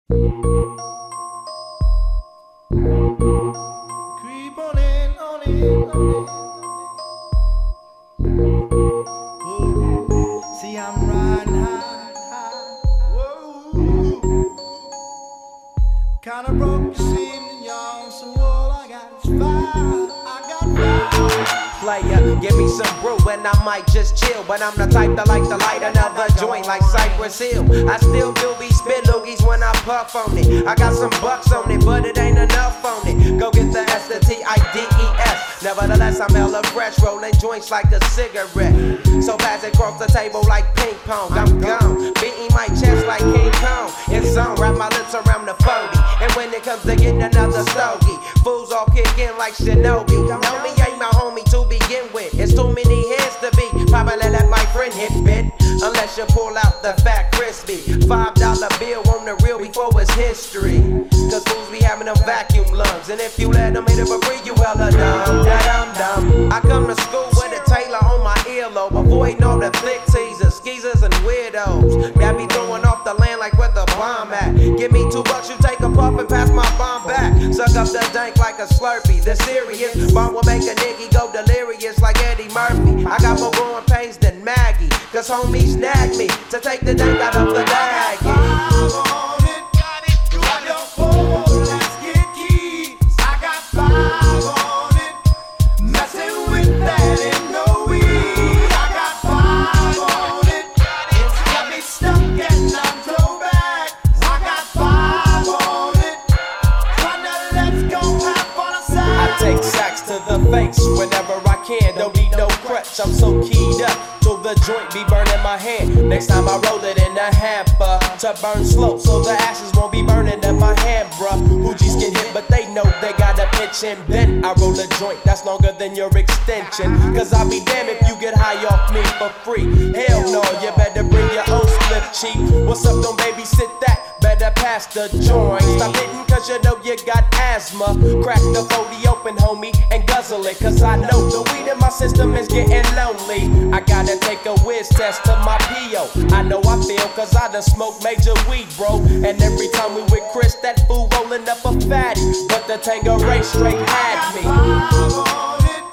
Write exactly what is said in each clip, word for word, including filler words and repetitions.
Creep on in, on in, on in. Whoa. See, I'm riding high, high. Whoa. Kinda broke this evening, y'all. So all I got is fire. I got fire. Player, give me some brew and I might just chill. But I'm the type that like to light another joint like Cypress Hill. I still do be spit loogies when I puff on it. I got some bucks on it, but it ain't enough on it. Go get the S, the T I D E S. Nevertheless, I'm hella fresh, rolling joints like a cigarette. So pass it across the table like ping pong. I'm gone, beating my chest like King Kong. It's on, wrap my lips around the forty. And when it comes to getting another stogie, fools all kick in like Shinobi. Know me ain't my homie to begin with. It's too many heads to be. Probably let my friend hit bit. Unless you pull out the fat crispy five dollar bill on the real before it's history. Cause fools be having them vacuum lungs. And if you let them hit it for free, you hella dumb. Dumb, dumb. I come to school with a Taylor on my earlobe. Avoiding all the thick teasers, skeezers, and weirdos. That be throwing off the land like where the bomb at. Give me two bucks, you take a puff and pass my bomb back. Suck up the dank like a Slurpee. The serious bomb will make a nigga go delirious like Eddie Murphy. I got more growing pains than Maggie. Cause homies snagged me to take the dank out of the bag. Take sacks to the face whenever I can. Don't need no crutch, I'm so keyed up till the joint be burning my hand. Next time I roll it in a hamper to burn slow, so the ashes won't be burning in my hand, bruh. Hoogies get hit, but they know they gotta pitch and bend. I roll a joint that's longer than your extension. Cause I'll be damned if you get high off me for free. Hell no, you better bring your own split cheek. What's up, don't babysit that? Better pass the joint. Stop hitting cause you know you got asthma. Crack the forty open, homie, and guzzle it. Cause I know the weed in my system is getting lonely. I gotta take a whiz test to my P O. I know I feel cause I done smoked major weed, bro. And every time we with Chris, that fool rolling up a fatty. But the Tango Ray straight had me.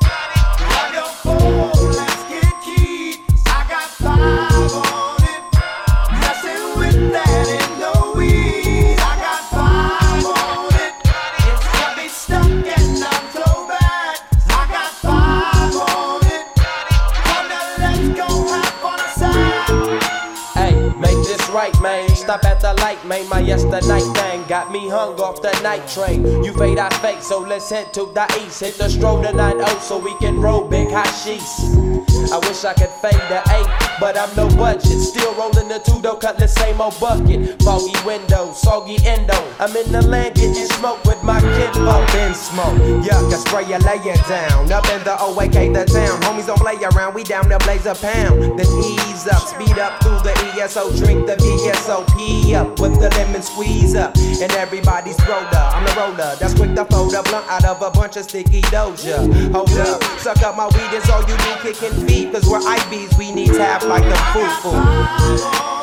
Right, man, stop at the light, man. My yesterday thing got me hung off the night train. You fade, I fake, so let's head to the east. Hit the stroll to nine oh so we can roll big hashish. I wish I could fade the eight, but I'm no budget. Still rolling the two though, cut the same old bucket. Foggy windows, soggy endo. I'm in the land getting smoke with my kinfolk. In smoke, yuck, I spray you, lay it down. Up in the O A K, the town. Homies don't play around, we down there blaze a pound. Then ease up, speed up through the E S O, drink the V S O P up with the lemon squeeze up. And everybody's roller, I'm the roller. That's quick to fold a blunt out of a bunch of sticky doja. Hold up, suck up my weed, it's all you need, kicking feet. Cause we're I Bs, we need tap like the foo-foo.